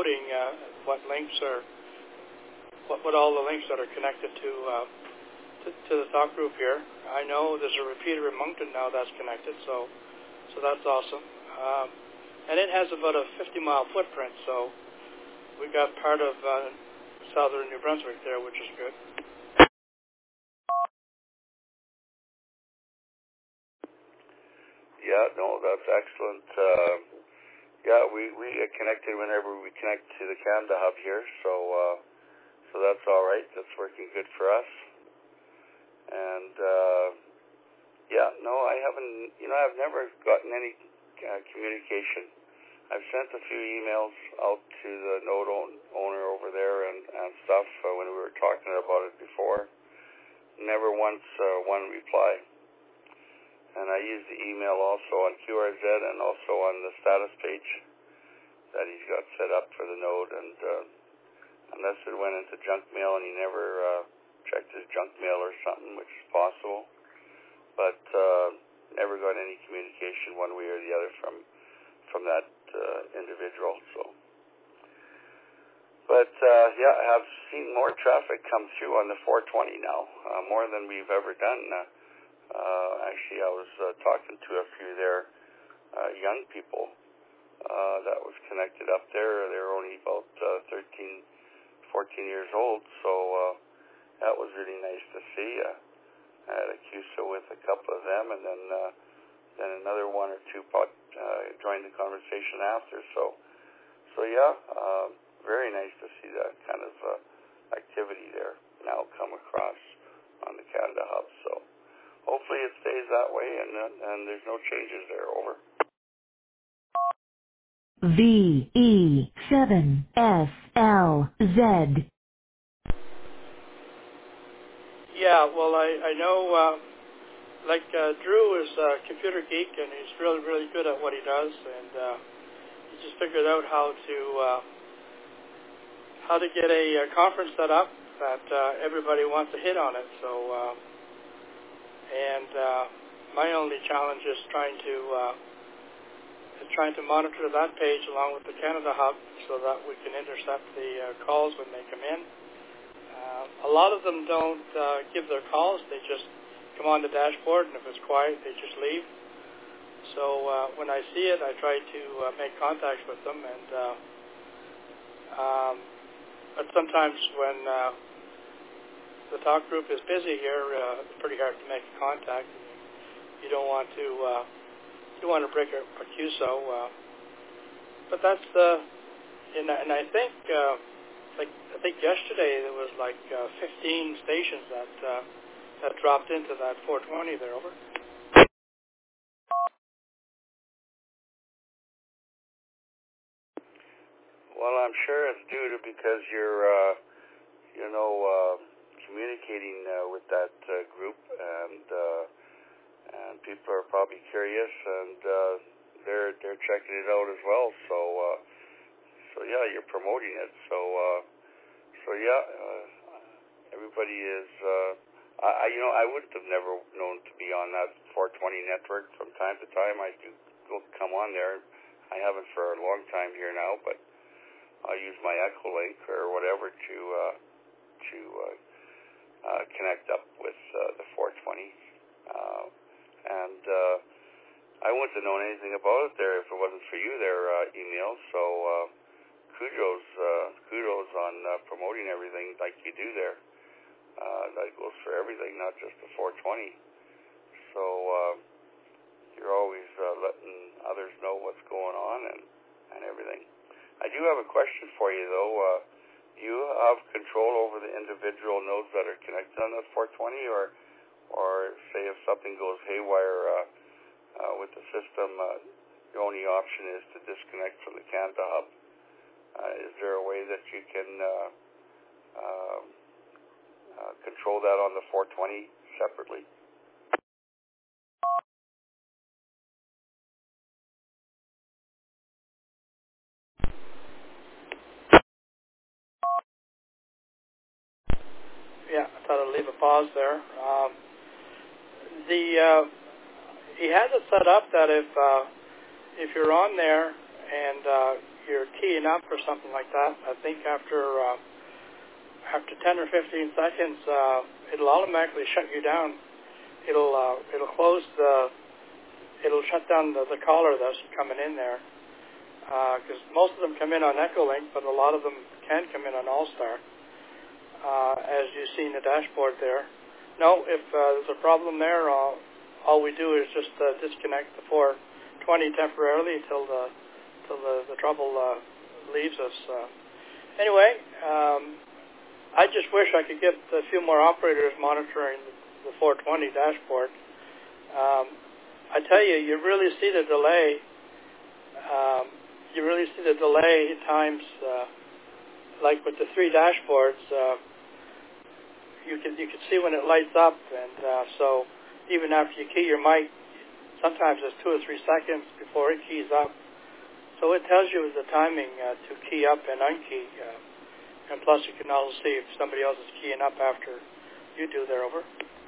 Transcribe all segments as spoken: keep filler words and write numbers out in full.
noting uh, what links are, what, what all the links that are connected to, uh, to to the talk group here. I know there's a repeater in Moncton now that's connected, so so that's awesome. Um, and it has about a fifty mile footprint, so we got part of uh, southern New Brunswick there, which is good. Yeah, no, that's excellent. Uh, yeah, we, we get connected whenever we connect to the Canada Hub here, so uh, so that's all right. That's working good for us. And uh, yeah, no, I haven't. You know, I've never gotten any uh, communication. I've sent a few emails out to the node own, owner over there and, and stuff uh, when we were talking about it before. Never once uh, one reply. And I use the email also on Q R Z and also on the status page that he's got set up for the node. And uh, unless it went into junk mail and he never uh, checked his junk mail or something, which is possible. But uh, never got any communication one way or the other from from that uh, individual. So, but uh, yeah, I have seen more traffic come through on the four twenty now, uh, more than we've ever done. Uh, Uh, actually, I was uh, talking to a few there, uh, young people uh, that was connected up there. They were only about uh, thirteen, fourteen years old, so uh, that was really nice to see. Uh, I had a Q S O with a couple of them, and then uh, then another one or two pot, uh, joined the conversation after. So, so yeah, uh, very nice to see that kind of uh, activity there now come across on the Canada Hub. So. Hopefully it stays that way, and uh, and there's no changes there. Over. V E seven S L Z. Yeah, well, I I know, uh, like uh, Drew is a computer geek, and he's really really good at what he does, and uh, he just figured out how to uh, how to get a, a conference set up that uh, everybody wants to hit on it. So. Uh, And uh, my only challenge is trying to uh, is trying to monitor that page along with the Canada Hub so that we can intercept the uh, calls when they come in. Uh, a lot of them don't uh, give their calls; they just come on the dashboard, and if it's quiet, they just leave. So uh, when I see it, I try to uh, make contacts with them, and uh, um, but sometimes when uh, the talk group is busy here, uh, it's pretty hard to make contact. You don't want to uh, you want to break a, a Q S O, uh, but that's the uh, and, and I think uh, like I think yesterday there was like uh, fifteen stations that uh, that dropped into that four twenty there. Over. Well, I'm sure it's due to because you're uh, you know. Uh, communicating uh, with that uh, group, and uh, and people are probably curious, and uh, they're they're checking it out as well. So uh, so yeah, you're promoting it. So uh, so yeah, uh, everybody is. Uh, I you know I wouldn't have never known to be on that four twenty network. From time to time, I do go come on there. I haven't for a long time here now, but I'll use my Echolink or whatever to uh, to uh, Uh, connect up with uh, the four twenty, uh, and uh, I wouldn't have known anything about it there if it wasn't for you there, uh, email. So uh, kudos, uh, kudos on uh, promoting everything like you do there. Uh, that goes for everything, not just the four twenty. So uh, you're always uh, letting others know what's going on and, and everything. I do have a question for you though. Uh, Do you have control over the individual nodes that are connected on that four twenty, or, or say if something goes haywire uh, uh, with the system, uh, the only option is to disconnect from the Canada Hub? Uh, is there a way that you can uh, uh, uh, control that on the four twenty separately? Yeah, I thought I'd leave a pause there. Um, the uh, he has it set up that if uh, if you're on there and uh, you're keying up or something like that, I think after uh, after ten or fifteen seconds, uh, it'll automatically shut you down. It'll uh, it'll close the it'll shut down the, the caller that's coming in there, because uh, most of them come in on Echolink, but a lot of them can come in on All-Star, uh, as you see in the dashboard there. No, if uh, there's a problem there, all, all we do is just uh, disconnect the four twenty temporarily until the till the, the trouble uh, leaves us. Uh, anyway, um, I just wish I could get a few more operators monitoring the four twenty dashboard. Um, I tell you, you really see the delay. Um, you really see the delay at times, uh, like with the three dashboards. Uh, you can you can see when it lights up, and uh, so even after you key your mic, sometimes it's two or three seconds before it keys up. So it tells you the timing uh, to key up and unkey. Uh, and plus, you can also see if somebody else is keying up after you do. There, over.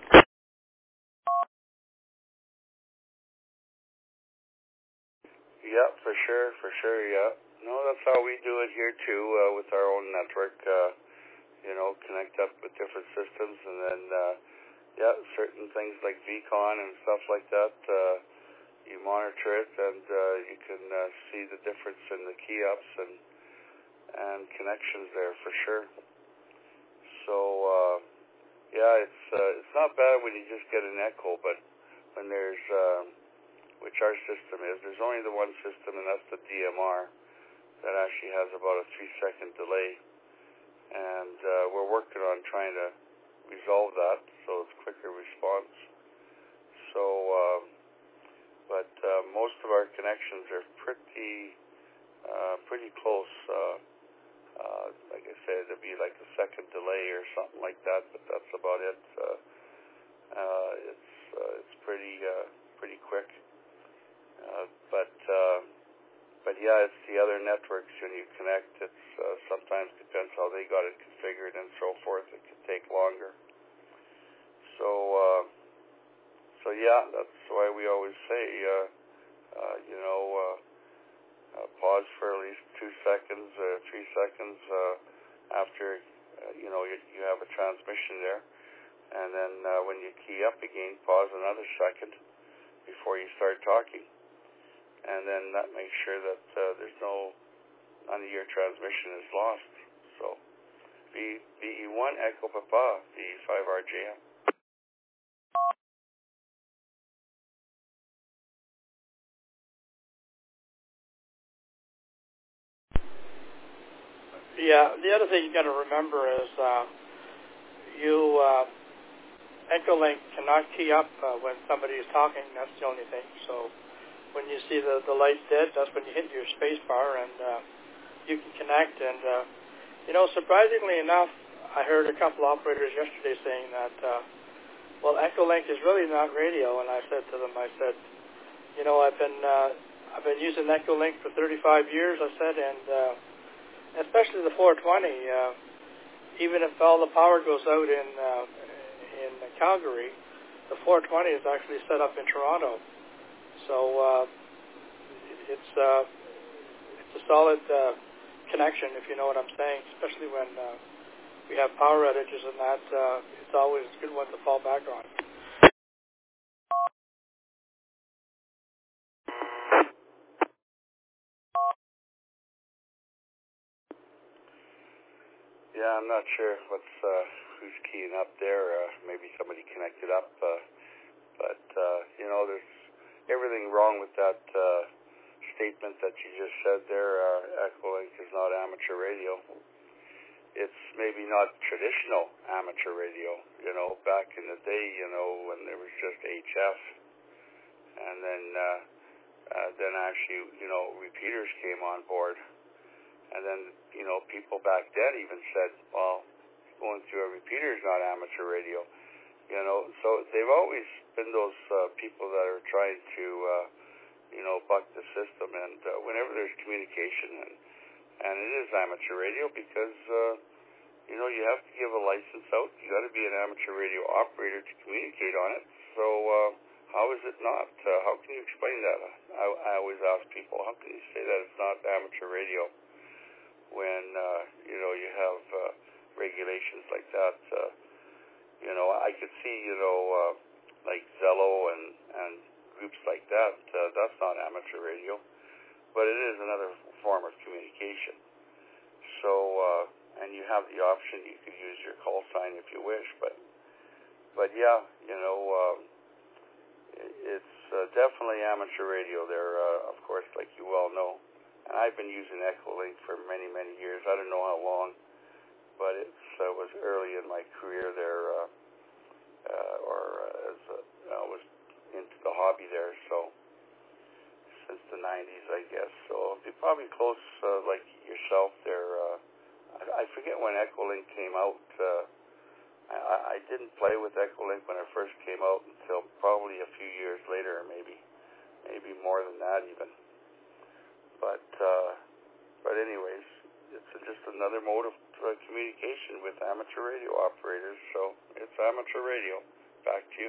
Yeah, for sure, for sure, yeah. No, that's how we do it here too, uh, with our own network, uh, you know, connect up with different systems, and then, uh, yeah, certain things like VCon and stuff like that, uh, you monitor it, and uh, you can uh, see the difference in the key ups and, and connections there for sure. So, uh, yeah, it's, uh, it's not bad when you just get an echo, but when there's, um, which our system is, there's only the one system, and that's the D M R, that actually has about a three-second delay. And uh, we're working on trying to resolve that so it's quicker response. So, um, but uh, most of our connections are pretty, uh, pretty close. Uh, uh, like I said, it'd be like a second delay or something like that, but that's about it. Uh, uh, it's uh, it's pretty uh, pretty quick. Uh, but uh, but yeah, it's the other networks when you connect. It's uh, sometimes depends how they got it configured and so forth. It can take longer. So uh, so yeah, that's why we always say uh, uh, you know uh, uh, pause for at least two seconds, uh, three seconds uh, after uh, you know you, you have a transmission there, and then uh, when you key up again, pause another second before you start talking. And then that makes sure that uh, there's no, none of your transmission is lost. So, B E one Echo Papa, B E five R J M. Yeah, the other thing you got to remember is uh, you uh, Echolink cannot key up uh, when somebody is talking. That's the only thing. So when you see the, the light dead, that's when you hit your space bar, and uh, you can connect. And, uh, you know, surprisingly enough, I heard a couple operators yesterday saying that, uh, well, Echolink is really not radio. And I said to them, I said, you know, I've been uh, I've been using Echolink for thirty-five years, I said, and uh, especially the four twenty, uh, even if all the power goes out in, uh, in Calgary, the four twenty is actually set up in Toronto. So uh, it's uh, it's a solid uh, connection, if you know what I'm saying. Especially when uh, we have power outages and that, uh, it's always a good one to fall back on. Yeah, I'm not sure what's uh, who's keying up there. Uh, maybe somebody connected up, uh, but uh, you know, there's everything wrong with that uh, statement that you just said there. Uh, Echolink is not amateur radio. It's maybe not traditional amateur radio. You know, back in the day, you know, when there was just H F, and then uh, uh, then actually, you know, repeaters came on board. And then, you know, people back then even said, well, going through a repeater is not amateur radio. You know, so they've always been those uh, people that are trying to, uh, you know, buck the system. And uh, whenever there's communication, and, and it is amateur radio because, uh, you know, you have to give a license out. You got to be an amateur radio operator to communicate on it. So uh, how is it not? Uh, how can you explain that? I, I always ask people, how can you say that it's not amateur radio when, uh, you know, you have uh, regulations like that? Uh, you know, I could see, you know, uh, like Zello and, and groups like that. Uh, that's not amateur radio, but it is another form of communication. So, uh, and you have the option, you could use your call sign if you wish, but, but yeah, you know, um, it's uh, definitely amateur radio there, uh, of course, like you well know. And I've been using Echolink for many, many years. I don't know how long, but it uh, was early in my career there, uh, uh, or uh, as a, I was into the hobby there, so since the nineties, I guess. So it'd be probably close, uh, like yourself there. Uh, I, I forget when Echolink came out. Uh, I, I didn't play with Echolink when it first came out until probably a few years later, maybe, maybe more than that even. But, uh, but anyways, it's just another mode of uh, communication with amateur radio operators. So it's amateur radio. Back to you.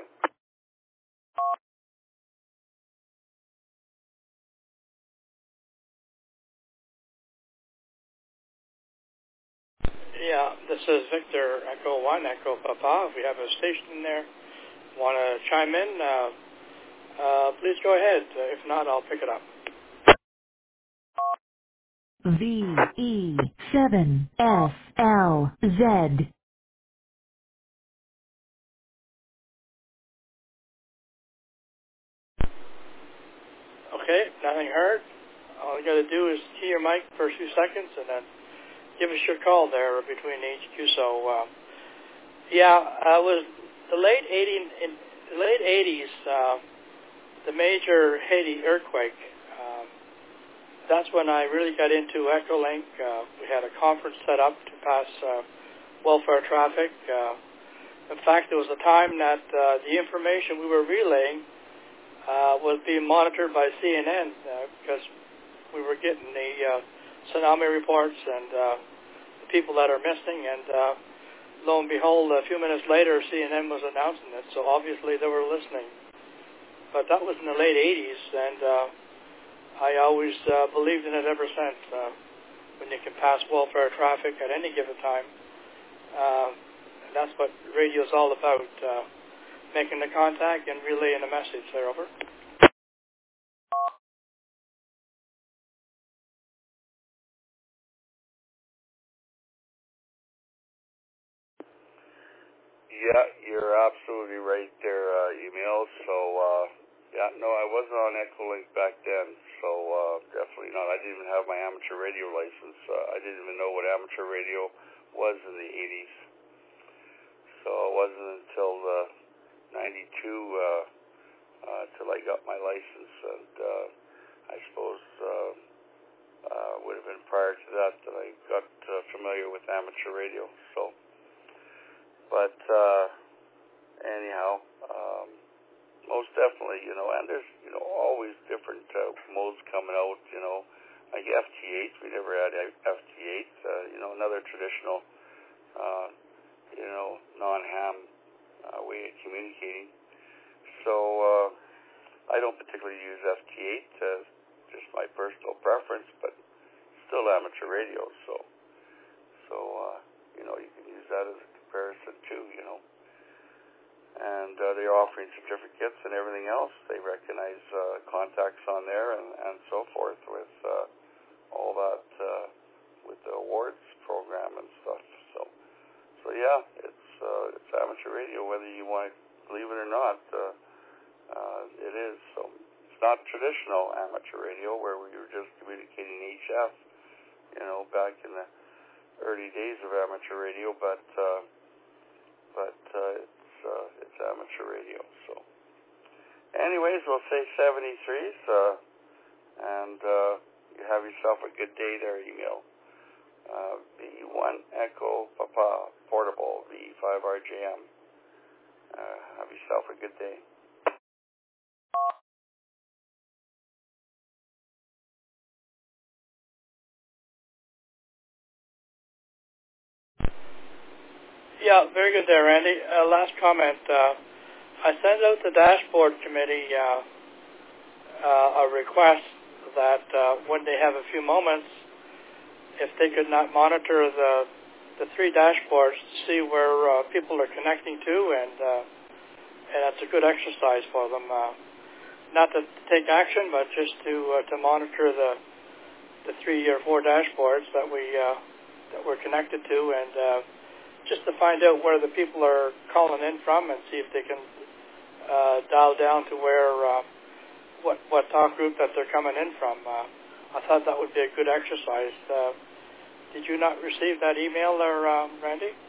Yeah, this is Victor, Echo one, Echo Papa. If we have a station there, want to chime in, uh, uh, please go ahead. Uh, if not, I'll pick it up. V E seven S L Z. Okay, nothing heard. All you got to do is key your mic for a few seconds and then give us your call there between H Q. So, uh, yeah, uh, it was the late eighties, in the late eighties, uh, the major Haiti earthquake. Um, that's when I really got into Echolink. Uh, we had a conference set up to pass uh, welfare traffic. Uh, in fact, there was a time that uh, the information we were relaying uh, was being monitored by C N N uh, because we were getting the uh, tsunami reports and uh, the people that are missing, and uh, lo and behold, a few minutes later, C N N was announcing it, so obviously they were listening. But that was in the late eighties, and uh, I always uh, believed in it ever since. Uh, when you can pass welfare traffic at any given time, uh, and that's what radio is all about, uh, making the contact and relaying the message there, over. Yeah, you're absolutely right there, uh, email. So, uh, yeah, no, I wasn't on Echolink back then, so uh, definitely not. I didn't even have my amateur radio license. Uh, I didn't even know what amateur radio was in the eighties. So it wasn't until uh, ninety-two uh, uh, till I got my license, and uh, I suppose uh, uh, would have been prior to that that I got uh, familiar with amateur radio. So, but uh, anyhow, um, most definitely, you know, and there's, you know, always different uh, modes coming out, you know, like F T eight, we never had F T eight, uh, you know, another traditional, uh, you know, non-ham uh, way of communicating. So, uh, I don't particularly use F T eight, uh, just my personal preference, but still amateur radio, so, so, uh, you know, you can use that as a comparison too, you know. And uh, they're offering certificates and everything else. They recognize uh, contacts on there and, and so forth with uh, all that, uh, with the awards program and stuff. So, so yeah, it's uh, it's amateur radio, whether you want to believe it or not. Uh, uh, it is. So it's not traditional amateur radio where we were just communicating H F, you know, back in the early days of amateur radio, but uh, but uh, it's uh, it's amateur radio. So, anyways, we'll say seventy-threes, uh, and uh, you have yourself a good day there, email. Uh, V one Echo Papa Portable V five R J M. Uh, have yourself a good day. Yeah, very good there, Randy. Uh, last comment. Uh, I sent out the dashboard committee uh, uh, a request that uh, when they have a few moments, if they could not monitor the the three dashboards to see where uh, people are connecting to, and uh, and that's a good exercise for them. Uh, not to take action, but just to uh, to monitor the the three or four dashboards that we uh, that we're connected to, and uh, just to find out where the people are calling in from, and see if they can uh, dial down to where uh, what what talk group that they're coming in from. Uh, I thought that would be a good exercise. Uh, did you not receive that email there, uh, Randy?